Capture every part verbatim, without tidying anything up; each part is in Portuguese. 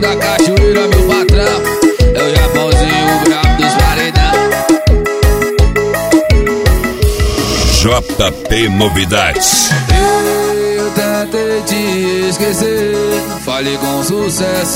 da cachoeira, meu patrão. É o Japãozinho, o brabo dos paredão. J P Novidades. Eu tentei te esquecer, falei com sucesso.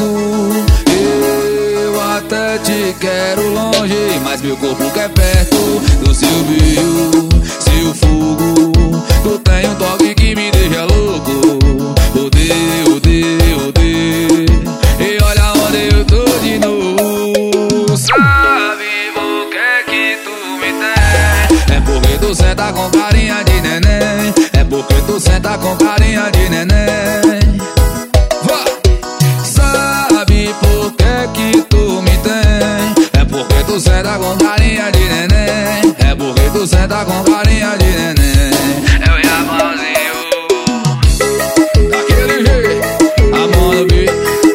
Eu até te quero longe, mas meu corpo quer perto do seu beijo, seu fogo. Tu tem um toque que me deixa louco. Odeio, odeio, odeio. E olha onde eu tô de novo. Sabe por que que tu me tem? É porque tu senta com carinha de neném. É porque tu senta com carinha de neném. Vá! Sabe por que que tu me tem? É porque tu senta com carinha de neném. É porque tu senta com carinha de neném. É o Japãozinho. Daquele jeito, amor no beat.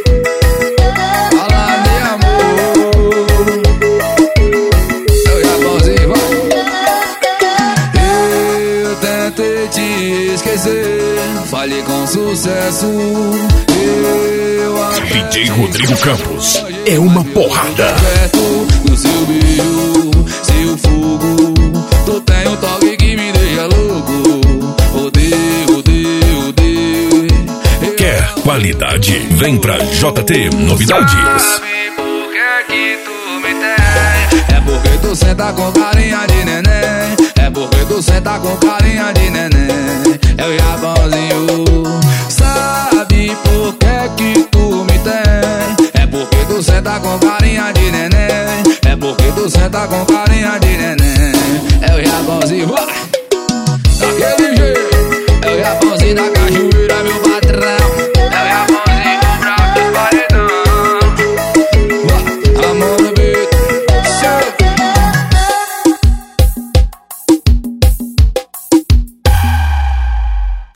Fala de amor. É o Japãozinho, vai. Eu tentei te esquecer, falei com sucesso. Eu até D J Rodrigo Campos é uma porrada. perto do seu beijo, seu fogo. Tu tem um toque que me deixa louco. Odeio, odeio, odeio. Quer qualidade? Vem pra J T Novidades. Sabe por que que tu me tem? É porque tu senta com carinha de neném. É porque tu senta com carinha de neném. É o Japãozinho.